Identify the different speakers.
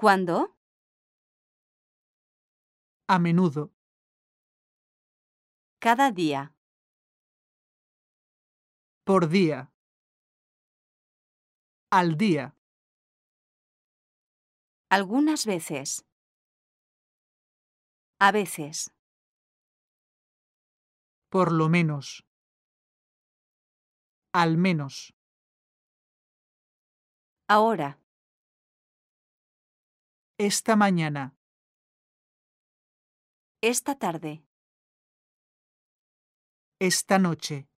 Speaker 1: ¿Cuándo?
Speaker 2: A menudo.
Speaker 1: Cada día.
Speaker 2: Por día. Al día.
Speaker 1: Algunas veces. A veces.
Speaker 2: Por lo menos. Al menos.
Speaker 1: Ahora.
Speaker 2: Esta mañana.
Speaker 1: Esta tarde.
Speaker 2: Esta noche.